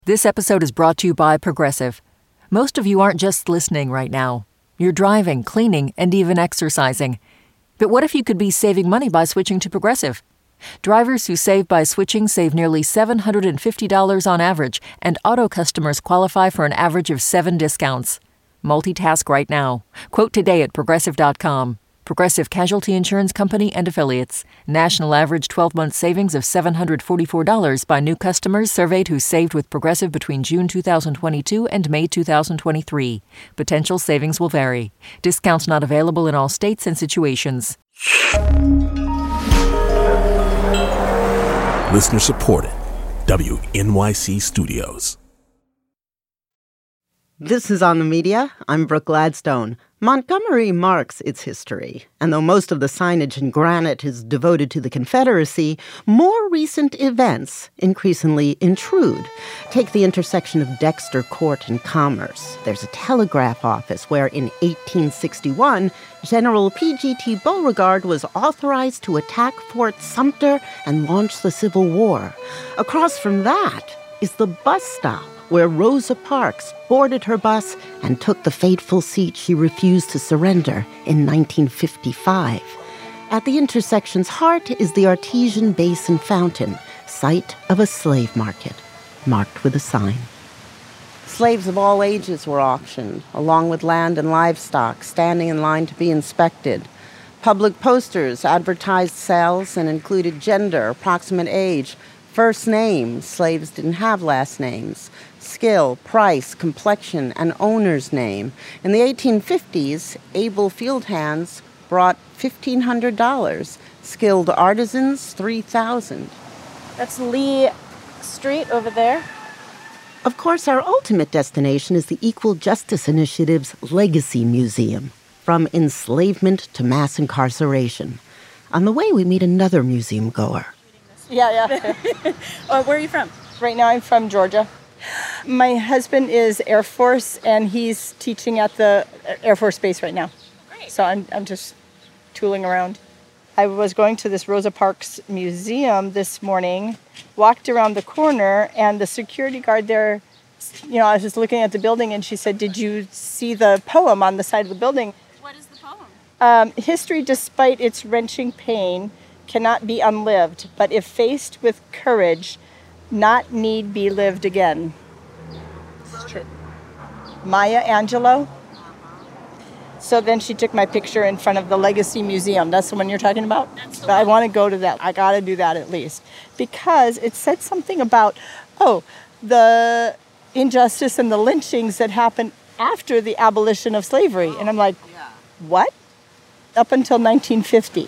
This episode is brought to you by Progressive. Most of you aren't just listening right now. You're driving, cleaning, and even exercising. But what if you could be saving money by switching to Progressive? Drivers who save by switching save nearly $750 on average, and auto customers qualify for an average of 7 discounts. Multitask right now. Quote today at Progressive.com. Progressive Casualty Insurance Company and Affiliates. National average 12-month savings of $744 by new customers surveyed who saved with Progressive between June 2022 and May 2023. Potential savings will vary. Discounts not available in all states and situations. Listener supported. WNYC Studios. This is On the Media. I'm Brooke Gladstone. Montgomery marks its history, and though most of the signage in granite is devoted to the Confederacy, more recent events increasingly intrude. Take the intersection of Dexter Court and Commerce. There's a telegraph office where in 1861, General P.G.T. Beauregard was authorized to attack Fort Sumter and launch the Civil War. Across from that is the bus stop, where Rosa Parks boarded her bus and took the fateful seat she refused to surrender in 1955. At the intersection's heart is the Artesian Basin Fountain, site of a slave market, marked with a sign. Slaves of all ages were auctioned, along with land and livestock, standing in line to be inspected. Public posters advertised sales and included gender, approximate age, first name. Slaves didn't have last names. Skill, price, complexion, and owner's name. In the 1850s, able field hands brought $1,500. Skilled artisans, $3,000. That's Lee Street over there. Of course, our ultimate destination is the Equal Justice Initiative's Legacy Museum, from enslavement to mass incarceration. On the way, we meet another museum goer. Yeah. Where are you from? Right now, I'm from Georgia. My husband is Air Force, and he's teaching at the Air Force Base right now. Great. So I'm just tooling around. I was going to this Rosa Parks museum this morning, walked around the corner, and the security guard there, I was just looking at the building, and she said, "Did you see the poem on the side of the building?" What is the poem? History, despite its wrenching pain, cannot be unlived, but if faced with courage, not need be lived again. It's true. Maya Angelou. So then she took my picture in front of the Legacy Museum. That's the one you're talking about? I want to go to that. I got to do that at least. Because it said something about, the injustice and the lynchings that happened after the abolition of slavery. And I'm like, what? Up until 1950.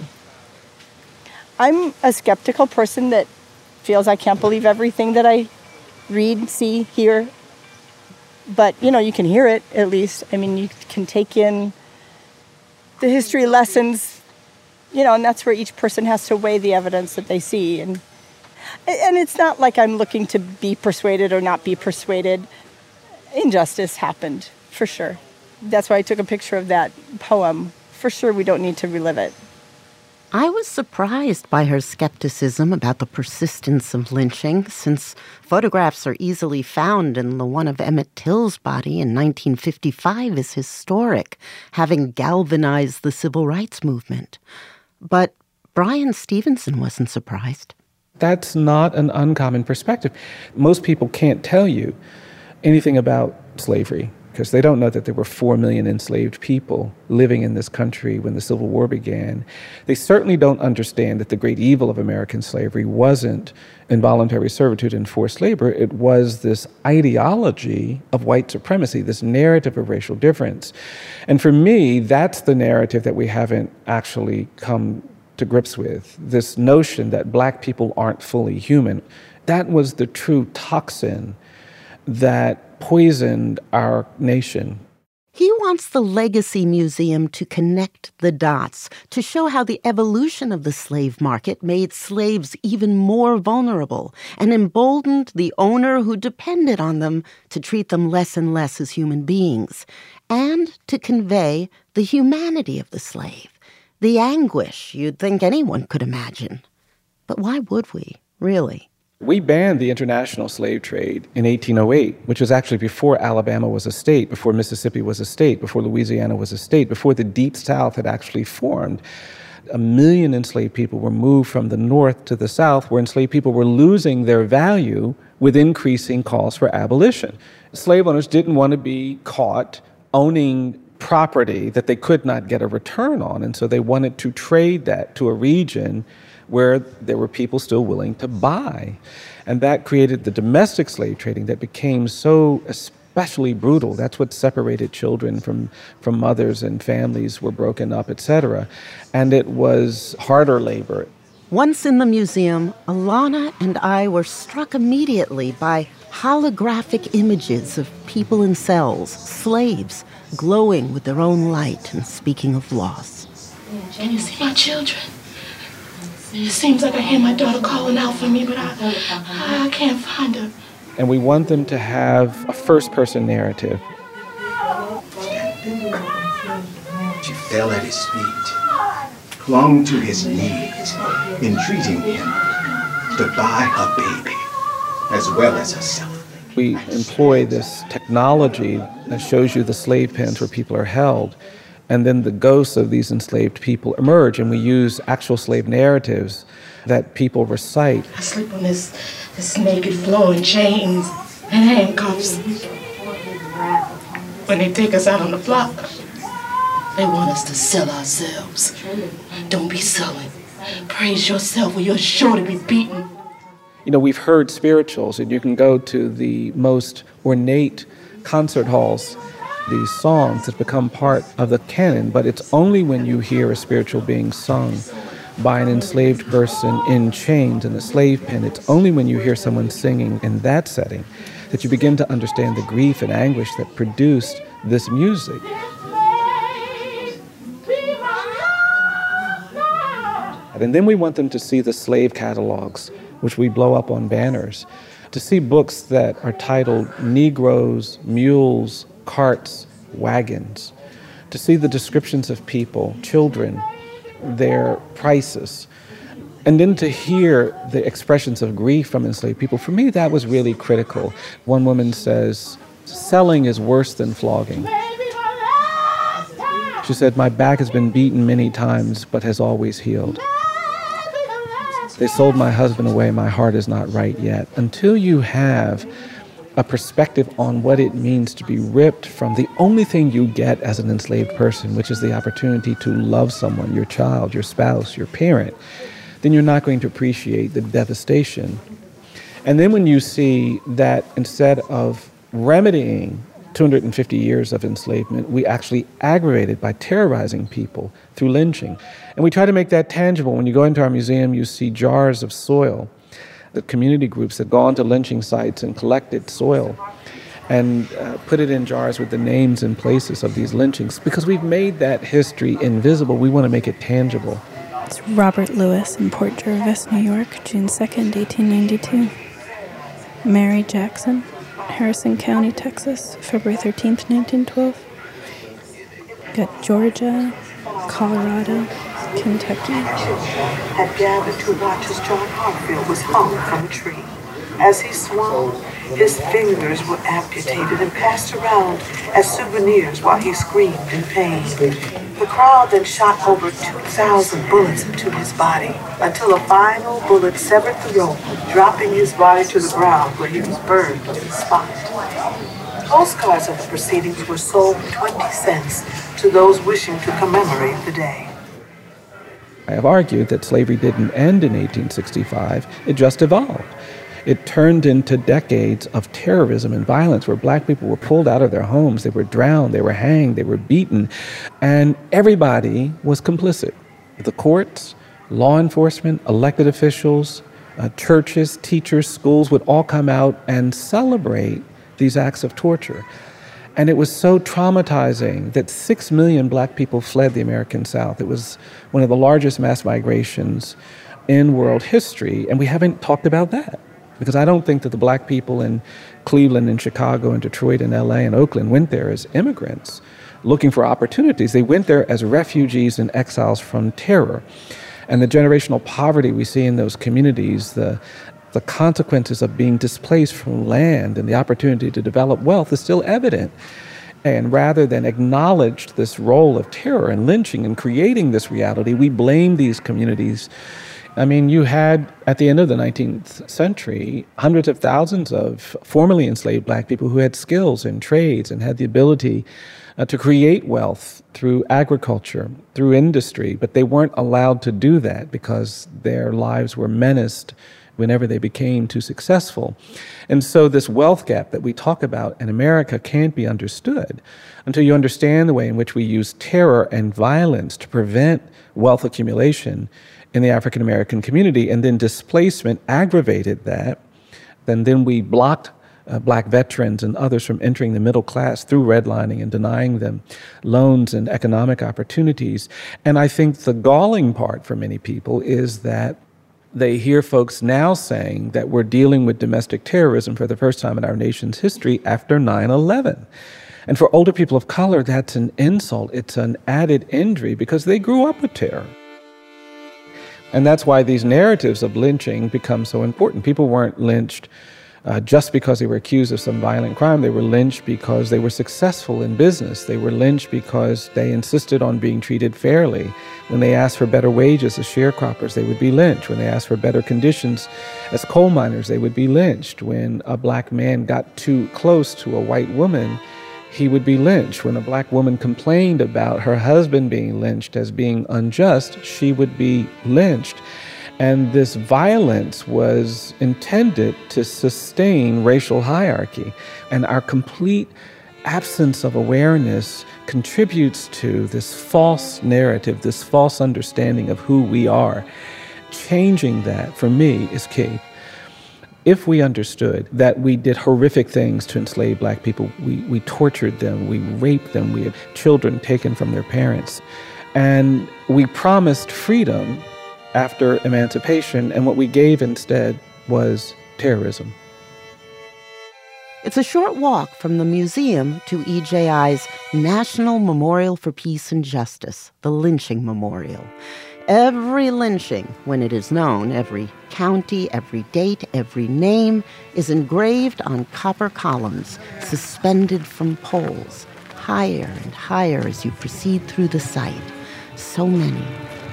I'm a skeptical person that feels I can't believe everything that I read, see, hear. But, you can hear it, at least. I mean, you can take in the history lessons, and that's where each person has to weigh the evidence that they see. And it's not like I'm looking to be persuaded or not be persuaded. Injustice happened, for sure. That's why I took a picture of that poem. For sure, we don't need to relive it. I was surprised by her skepticism about the persistence of lynching, since photographs are easily found and the one of Emmett Till's body in 1955 is historic, having galvanized the civil rights movement. But Brian Stevenson wasn't surprised. That's not an uncommon perspective. Most people can't tell you anything about slavery, because they don't know that there were 4 million enslaved people living in this country when the Civil War began. They certainly don't understand that the great evil of American slavery wasn't involuntary servitude and forced labor. It was this ideology of white supremacy, this narrative of racial difference. And for me, that's the narrative that we haven't actually come to grips with, this notion that black people aren't fully human. That was the true toxin that poisoned our nation. He wants the Legacy Museum to connect the dots, to show how the evolution of the slave market made slaves even more vulnerable and emboldened the owner who depended on them to treat them less and less as human beings, and to convey the humanity of the slave, the anguish you'd think anyone could imagine. But why would we, really? We banned the international slave trade in 1808, which was actually before Alabama was a state, before Mississippi was a state, before Louisiana was a state, before the Deep South had actually formed. 1 million enslaved people were moved from the north to the south, where enslaved people were losing their value with increasing calls for abolition. Slave owners didn't want to be caught owning property that they could not get a return on, and so they wanted to trade that to a region where there were people still willing to buy. And that created the domestic slave trading that became so especially brutal. That's what separated children from mothers, and families were broken up, etc. And it was harder labor. Once in the museum, Alana and I were struck immediately by holographic images of people in cells, slaves, glowing with their own light and speaking of loss. Can you see my children? It seems like I hear my daughter calling out for me, but I can't find her. And we want them to have a first-person narrative. She fell at his feet, clung to his knees, entreating him to buy her baby as well as herself. We employ this technology that shows you the slave pens where people are held, and then the ghosts of these enslaved people emerge, and we use actual slave narratives that people recite. I sleep on this naked floor in chains and handcuffs. When they take us out on the block, they want us to sell ourselves. Don't be selling. Praise yourself or you're sure to be beaten. You know, we've heard spirituals, and you can go to the most ornate concert halls, these songs that become part of the canon, but it's only when you hear a spiritual being sung by an enslaved person in chains in a slave pen, it's only when you hear someone singing in that setting that you begin to understand the grief and anguish that produced this music. And then we want them to see the slave catalogs, which we blow up on banners, to see books that are titled Negroes, Mules, Carts, Wagons, to see the descriptions of people, children, their prices, and then to hear the expressions of grief from enslaved people. For me, that was really critical. One woman says, selling is worse than flogging. She said, my back has been beaten many times, but has always healed. They sold my husband away, my heart is not right yet. Until you have a perspective on what it means to be ripped from the only thing you get as an enslaved person, which is the opportunity to love someone, your child, your spouse, your parent, then you're not going to appreciate the devastation. And then when you see that instead of remedying 250 years of enslavement, we actually aggravated by terrorizing people through lynching. And we try to make that tangible. When you go into our museum, you see jars of soil. The community groups had gone to lynching sites and collected soil and put it in jars with the names and places of these lynchings. Because we've made that history invisible, we want to make it tangible. It's Robert Lewis in Port Jervis, New York, June 2nd, 1892. Mary Jackson, Harrison County, Texas, February 13th, 1912. Got Georgia, Colorado, Kentucky. Had gathered to watch as John Hartfield was hung from a tree. As he swung, his fingers were amputated and passed around as souvenirs while he screamed in pain. The crowd then shot over 2,000 bullets into his body until a final bullet severed the rope, dropping his body to the ground where he was burned to the spot. Postcards of the proceedings were sold for 20 cents to those wishing to commemorate the day. I have argued that slavery didn't end in 1865, it just evolved. It turned into decades of terrorism and violence where black people were pulled out of their homes, they were drowned, they were hanged, they were beaten, and everybody was complicit. The courts, law enforcement, elected officials, churches, teachers, schools would all come out and celebrate these acts of torture. And it was so traumatizing that 6 million black people fled the American South. It was one of the largest mass migrations in world history, and we haven't talked about that. Because I don't think that the black people in Cleveland and Chicago and Detroit and LA and Oakland went there as immigrants looking for opportunities. They went there as refugees and exiles from terror. And the generational poverty we see in those communities, the the consequences of being displaced from land and the opportunity to develop wealth is still evident. And rather than acknowledge this role of terror and lynching and creating this reality, we blame these communities. I mean, you had, at the end of the 19th century, hundreds of thousands of formerly enslaved black people who had skills and trades and had the ability to create wealth through agriculture, through industry, but they weren't allowed to do that because their lives were menaced whenever they became too successful. And so this wealth gap that we talk about in America can't be understood until you understand the way in which we use terror and violence to prevent wealth accumulation in the African American community, and then displacement aggravated that. Then we blocked black veterans and others from entering the middle class through redlining and denying them loans and economic opportunities. And I think the galling part for many people is that they hear folks now saying that we're dealing with domestic terrorism for the first time in our nation's history after 9/11. And for older people of color, that's an insult. It's an added injury because they grew up with terror. And that's why these narratives of lynching become so important. People weren't lynched just because they were accused of some violent crime. They were lynched because they were successful in business. They were lynched because they insisted on being treated fairly. When they asked for better wages as sharecroppers, they would be lynched. When they asked for better conditions as coal miners, they would be lynched. When a black man got too close to a white woman, he would be lynched. When a black woman complained about her husband being lynched as being unjust, she would be lynched. And this violence was intended to sustain racial hierarchy. And our complete absence of awareness contributes to this false narrative, this false understanding of who we are. Changing that, for me, is key. If we understood that we did horrific things to enslave black people, we tortured them, we raped them, we had children taken from their parents, and we promised freedom after emancipation, and what we gave instead was terrorism. It's a short walk from the museum to EJI's National Memorial for Peace and Justice, the Lynching Memorial. Every lynching, when it is known, every county, every date, every name, is engraved on copper columns suspended from poles, higher and higher as you proceed through the site. So many.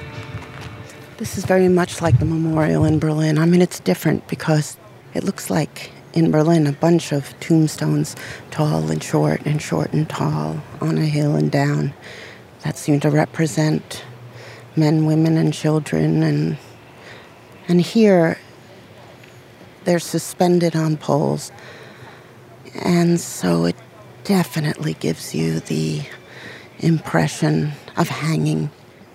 This is very much like the memorial in Berlin. I mean, it's different because it looks like in Berlin a bunch of tombstones, tall and short and tall, on a hill and down, that seem to represent men, women, and children. And here, they're suspended on poles. And so it definitely gives you the impression of hanging.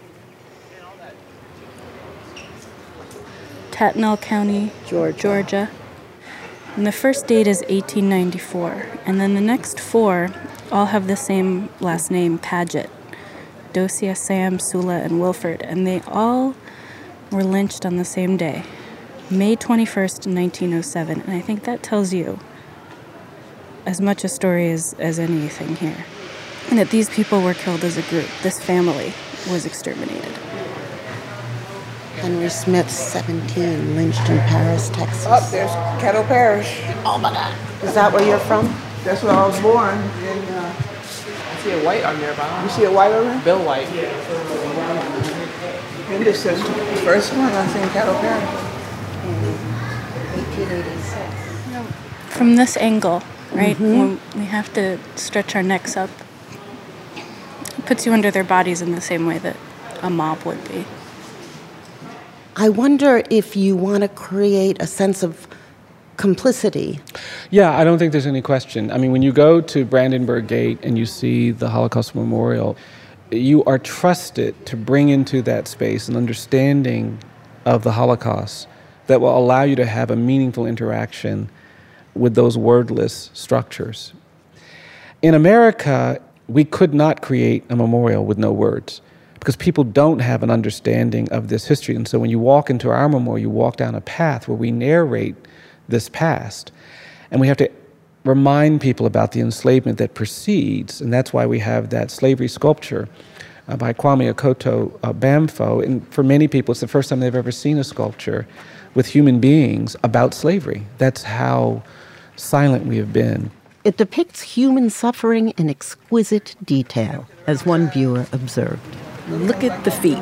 Tattnall County, Georgia. And the first date is 1894. And then the next four all have the same last name, Paget. Dosia, Sam, Sula, and Wilford. And they all were lynched on the same day, May 21st, 1907. And I think that tells you as much a story as anything here. And that these people were killed as a group. This family was exterminated. Henry Smith, 17, lynched in Paris, Texas. Oh, there's Caddo Parish. Oh my God. Is that where you're from? That's where I was born. And, I see a white on there, but you see a white on there? Bill White. And this is the first one I seen Caddo Parish. 1886. From this angle, right, when we have to stretch our necks up, it puts you under their bodies in the same way that a mob would be. I wonder if you want to create a sense of complicity. Yeah, I don't think there's any question. I mean, when you go to Brandenburg Gate and you see the Holocaust Memorial, you are trusted to bring into that space an understanding of the Holocaust that will allow you to have a meaningful interaction with those wordless structures. In America, we could not create a memorial with no words, because people don't have an understanding of this history. And so when you walk into our memorial, you walk down a path where we narrate this past. And we have to remind people about the enslavement that precedes. And that's why we have that slavery sculpture by Kwame Akoto Bamfo. And for many people, it's the first time they've ever seen a sculpture with human beings about slavery. That's how silent we have been. It depicts human suffering in exquisite detail, as one viewer observed. Look at the feet.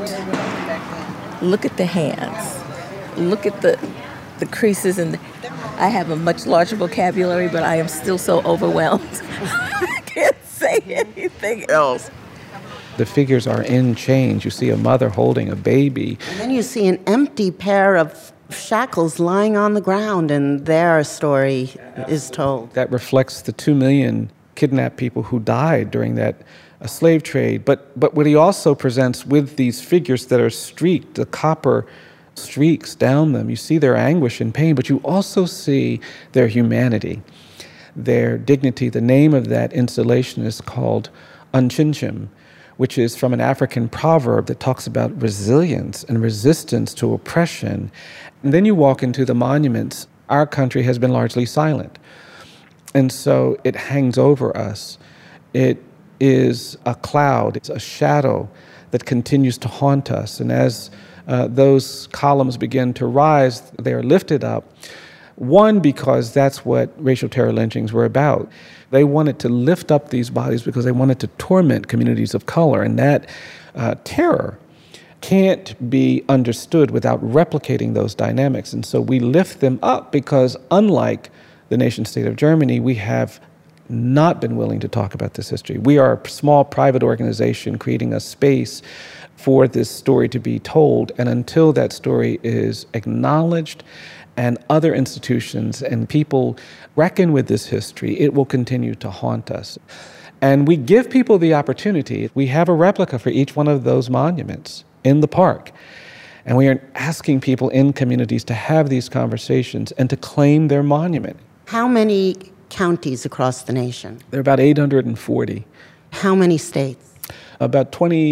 Look at the hands. Look at the creases. I have a much larger vocabulary, but I am still so overwhelmed. I can't say anything else. The figures are in chains. You see a mother holding a baby. And then you see an empty pair of shackles lying on the ground, and their story is told. That reflects the 2 million kidnapped people who died during that slave trade. But what he also presents with these figures that are streaked, the copper streaks down them, you see their anguish and pain, but you also see their humanity, their dignity. The name of that installation is called Unchinchim, which is from an African proverb that talks about resilience and resistance to oppression. And then you walk into the monuments. Our country has been largely silent. And so it hangs over us. It is a cloud, it's a shadow that continues to haunt us. And as those columns begin to rise, they are lifted up. One, because that's what racial terror lynchings were about. They wanted to lift up these bodies because they wanted to torment communities of color. And that terror can't be understood without replicating those dynamics. And so we lift them up because, unlike the nation state of Germany, we have not been willing to talk about this history. We are a small private organization creating a space for this story to be told. And until that story is acknowledged and other institutions and people reckon with this history, it will continue to haunt us. And we give people the opportunity. We have a replica for each one of those monuments in the park. And we are asking people in communities to have these conversations and to claim their monument. How many counties across the nation? There are about 840. How many states? About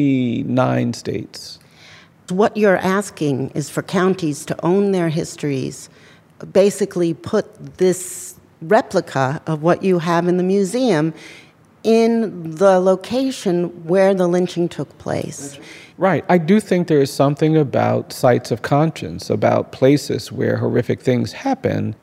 29 states. What you're asking is for counties to own their histories, basically put this replica of what you have in the museum in the location where the lynching took place. Right. I do think there is something about sites of conscience, about places where horrific things happen.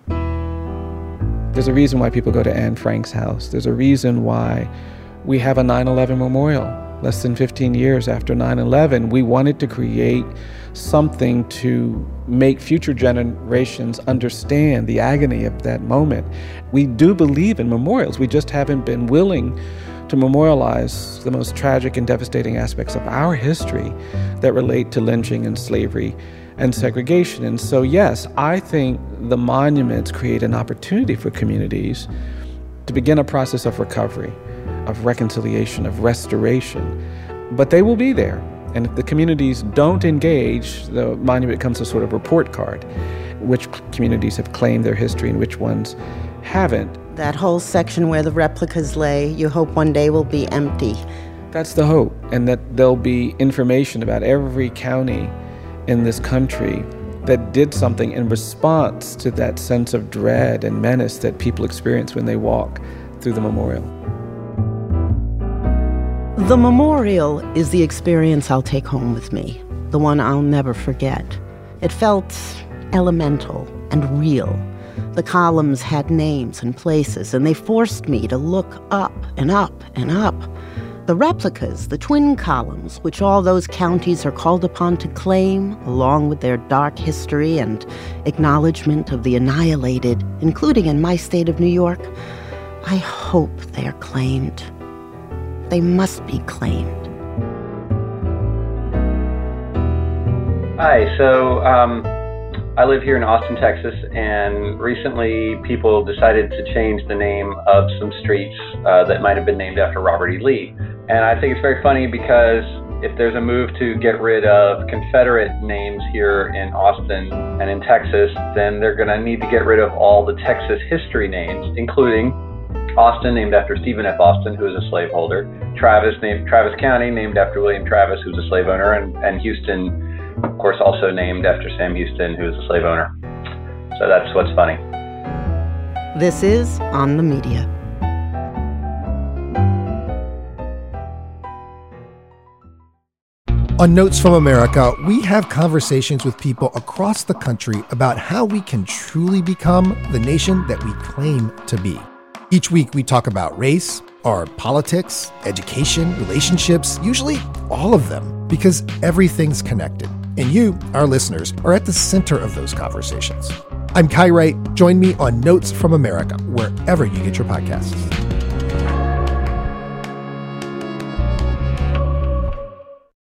There's a reason why people go to Anne Frank's house. There's a reason why we have a 9/11 memorial. Less than 15 years after 9/11, we wanted to create something to make future generations understand the agony of that moment. We do believe in memorials. We just haven't been willing to memorialize the most tragic and devastating aspects of our history that relate to lynching and slavery and segregation. And so, yes, I think the monuments create an opportunity for communities to begin a process of recovery, of reconciliation, of restoration. But they will be there. And if the communities don't engage, the monument becomes a sort of report card. Which communities have claimed their history and which ones haven't. That whole section where the replicas lay, you hope one day will be empty. That's the hope. And that there'll be information about every county in this country that did something in response to that sense of dread and menace that people experience when they walk through the memorial. The memorial is the experience I'll take home with me, the one I'll never forget. It felt elemental and real. The columns had names and places, and they forced me to look up and up and up. The replicas, the twin columns, which all those counties are called upon to claim, along with their dark history and acknowledgement of the annihilated, including in my state of New York, I hope they are claimed. They must be claimed. Hi, so I live here in Austin, Texas, and recently people decided to change the name of some streets that might have been named after Robert E. Lee. And I think it's very funny because if there's a move to get rid of Confederate names here in Austin and in Texas, then they're going to need to get rid of all the Texas history names, including Austin, named after Stephen F. Austin, who was a slaveholder. Travis County, named after William Travis, who was a slave owner. And Houston, of course, also named after Sam Houston, who was a slave owner. So that's what's funny. This is On the Media. On Notes from America, we have conversations with people across the country about how we can truly become the nation that we claim to be. Each week, we talk about race, our politics, education, relationships, usually all of them, because everything's connected. And you, our listeners, are at the center of those conversations. I'm Kai Wright. Join me on Notes from America, wherever you get your podcasts.